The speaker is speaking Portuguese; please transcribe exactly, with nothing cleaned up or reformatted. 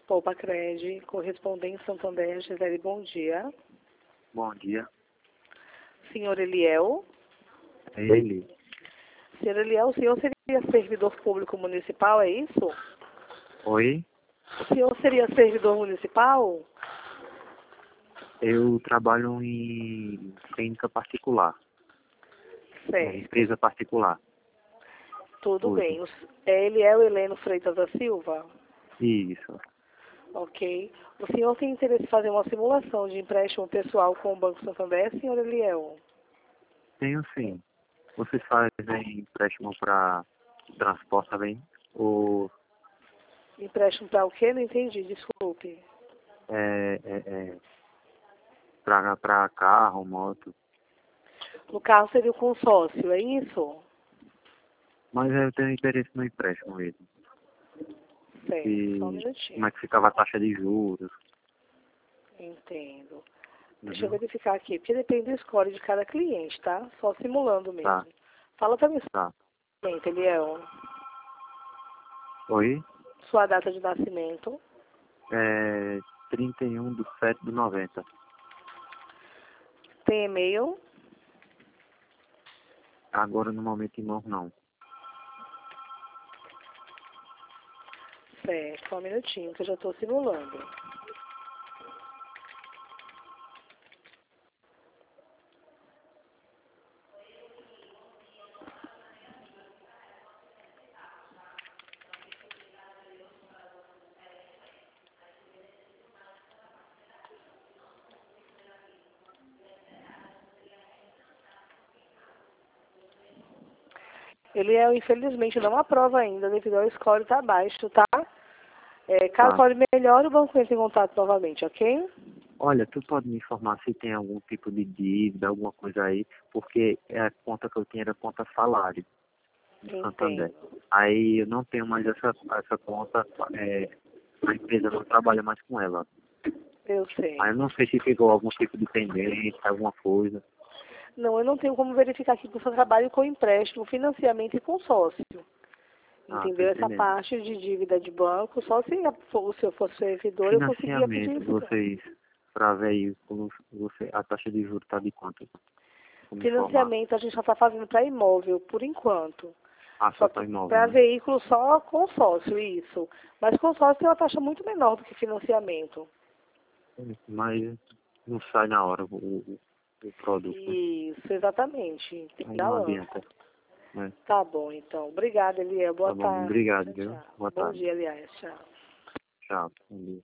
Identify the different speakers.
Speaker 1: Poupa Cred, correspondente Santander, Gisele, bom dia.
Speaker 2: Bom dia.
Speaker 1: Senhor Eliel.
Speaker 2: É ele.
Speaker 1: Senhor Eliel, o senhor seria servidor público municipal, é isso?
Speaker 2: Oi?
Speaker 1: O senhor seria servidor municipal?
Speaker 2: Eu trabalho em clínica particular. É,
Speaker 1: Certo.
Speaker 2: empresa particular.
Speaker 1: Tudo
Speaker 2: Hoje.
Speaker 1: bem. O- É Eliel Heleno Freitas da Silva?
Speaker 2: Isso.
Speaker 1: Ok. O senhor tem interesse em fazer uma simulação de empréstimo pessoal com o Banco Santander, senhor Eliel?
Speaker 2: Tenho sim. Vocês fazem empréstimo para transporte também? Ou
Speaker 1: Empréstimo para o quê? Não entendi, desculpe.
Speaker 2: é, é, é para carro, moto?
Speaker 1: No carro seria o consórcio, é isso?
Speaker 2: Mas eu tenho interesse no empréstimo mesmo.
Speaker 1: Certo, só um
Speaker 2: E como é
Speaker 1: minutinho.
Speaker 2: que ficava a taxa de juros?
Speaker 1: Entendo. Deixa eu
Speaker 2: Uhum.
Speaker 1: verificar aqui, porque depende do score de cada cliente, tá? Só simulando
Speaker 2: Tá,
Speaker 1: mesmo. Fala para mim,
Speaker 2: tá.
Speaker 1: Eliel,
Speaker 2: Oi?
Speaker 1: sua data de nascimento,
Speaker 2: É trinta e um de sete de noventa.
Speaker 1: tem e-mail,
Speaker 2: Agora no momento em mãos não.
Speaker 1: certo, só um minutinho que eu já estou simulando. Eliel, infelizmente, não aprova ainda, devido ao score estar baixo, tá? É, caso
Speaker 2: Tá.
Speaker 1: pode melhor, o banco entra em contato novamente, ok?
Speaker 2: Olha, tu pode me informar se tem algum tipo de dívida, alguma coisa aí, porque a conta que eu tinha era conta salário do Santander.
Speaker 1: Entendo.
Speaker 2: Aí eu não tenho mais essa, essa conta, é, a empresa não trabalha mais com ela.
Speaker 1: Eu sei.
Speaker 2: Aí eu não sei se ficou algum tipo de pendente, alguma coisa.
Speaker 1: Não, eu não tenho como verificar aqui que eu só trabalho com empréstimo, financiamento e consórcio.
Speaker 2: Ah, tô
Speaker 1: Entendeu? Essa
Speaker 2: entendendo.
Speaker 1: parte de dívida de banco, só se a- for- se eu fosse servidor, eu conseguia pedir
Speaker 2: Financiamento,
Speaker 1: isso.
Speaker 2: vocês, para veículos, você, a taxa de juros está de quanto? Vou me informar.
Speaker 1: Financiamento a gente só está fazendo para imóvel, por enquanto.
Speaker 2: Ah, só
Speaker 1: Só
Speaker 2: está imóvel,
Speaker 1: para
Speaker 2: né?
Speaker 1: veículo, só consórcio, isso. Mas consórcio tem uma taxa muito menor do que financiamento.
Speaker 2: Mas não sai na hora o, o, o produto, né?
Speaker 1: Isso, exatamente. Tem que
Speaker 2: Aí
Speaker 1: dar
Speaker 2: não
Speaker 1: lance.
Speaker 2: adianta, né?
Speaker 1: Tá bom, então. Obrigada, Eliel. Boa
Speaker 2: Tá bom,
Speaker 1: tarde.
Speaker 2: obrigado,
Speaker 1: Tchau,
Speaker 2: viu?
Speaker 1: tchau.
Speaker 2: Boa
Speaker 1: Bom
Speaker 2: tarde.
Speaker 1: dia, aliás. Tchau.
Speaker 2: Tchau, bom dia.